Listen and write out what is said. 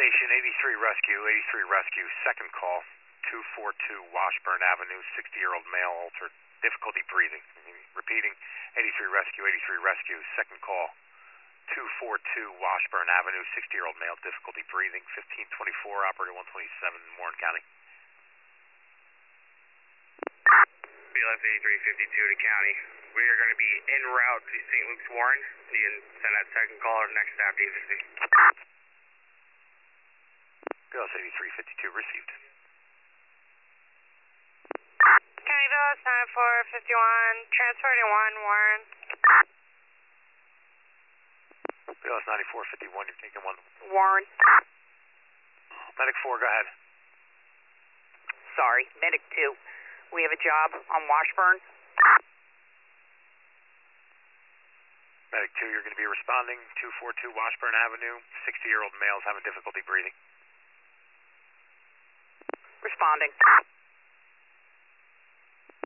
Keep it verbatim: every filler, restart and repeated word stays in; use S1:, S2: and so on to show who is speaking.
S1: Station eighty-three Rescue, eighty-three Rescue, second call, two forty-two Washburn Avenue, sixty-year-old male, altered difficulty breathing. Repeating, eighty-three Rescue, eighty-three Rescue, second call, two forty-two Washburn Avenue, sixty-year-old male, difficulty breathing, fifteen twenty-four, operator one twenty-seven, Warren County.
S2: B L S eighty-three fifty-two to County. We are going to be en route to Saint Luke's Warren. You can send that second caller next stop to agency.
S1: B L S eighty-three fifty-two received.
S3: County B L S ninety-four fifty-one, transporting one Warren.
S1: B L S ninety-four fifty-one, you're taking one.
S3: Warren.
S1: Medic four, go ahead.
S4: Sorry, Medic two. We have a job on Washburn.
S1: Medic two, you're going to be responding, two forty-two Washburn Avenue, sixty-year-old males having difficulty breathing.
S4: Responding.